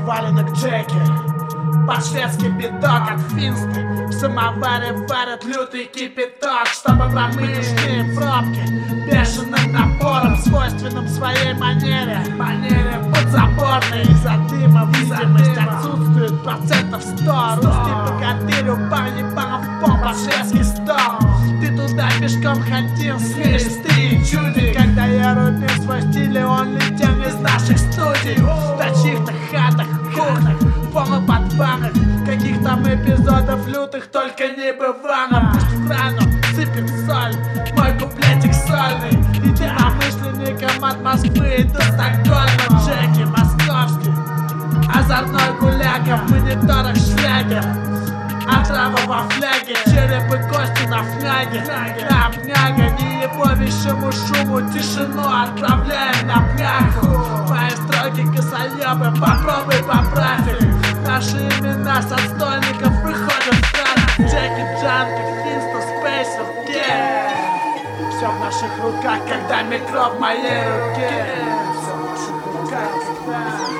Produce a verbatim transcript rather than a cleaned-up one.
валенок Джеки, под шведский биток от финской. В самоваре варят лютый кипяток, чтобы промыть ушные пробки бешеным напором, свойственным своей манере. Манере подзаборной, из-за дыма видимость отсутствует процентов сто. Русский богатырь упал ебаном в пол под шведский стол. Ты туда пешком ходил, слышишь ты и чуди. Когда я рубил свой стиль, и он летел из наших студий. На чьих-то хатах, кухнях, полуподвалах, каких там эпизодов лютых только не бывало. Пусть в крану сыпет соль, мой куплетик сольный. Единомышленникам от Москвы до Стокгольма. Джеки московский, озорной гуляка, в мониторах шлягер, отрава во фляге, череп и кости на фляге. Напняга, не ебовищему шуму, тишину отправляем на пляху. Мои строки косоебы, попробуй поправь их. Наши имена с отстойников выходят в кадр. Джеки, Джанки, Финстон, Спейсер, yeah. Все в наших руках, когда микро в моей руке. Все в наших руках, когда